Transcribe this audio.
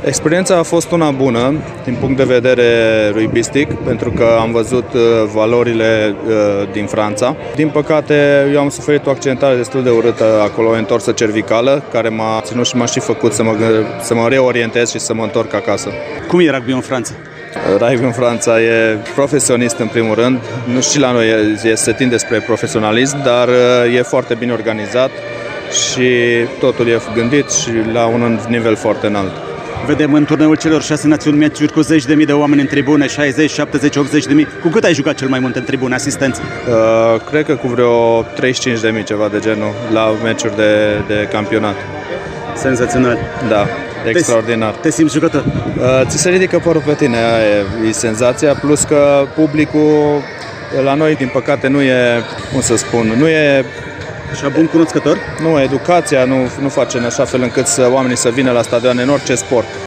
Experiența a fost una bună din punct de vedere rugbistic, pentru că am văzut valorile din Franța. Din păcate, eu am suferit o accidentare destul de urâtă acolo, o întorsă cervicală, care m-a ținut și m-a și făcut să mă reorientez și să mă întorc acasă. Cum e rugby în Franța? Rugby în Franța e profesionist în primul rând, nu și la noi se tinde spre profesionalism, dar e foarte bine organizat și totul e gândit și la un nivel foarte înalt. Vedem în turneul celor 6 națiuni meciuri cu 10.000 de oameni în tribune, 60, 70, 80.000. Cu cât ai jucat cel mai mult în tribune, asistenți? Cred că cu vreo 35.000, ceva de genul, la meciuri de campionat. Senzațional. Da, extraordinar. Te simți jucător? Ți se ridică părul pe tine, aia e senzația, plus că publicul la noi, din păcate, nu e, cum să spun, nu e așa bun cunoscător? Nu, educația nu face în așa fel încât oamenii să vină la stadioane în orice sport.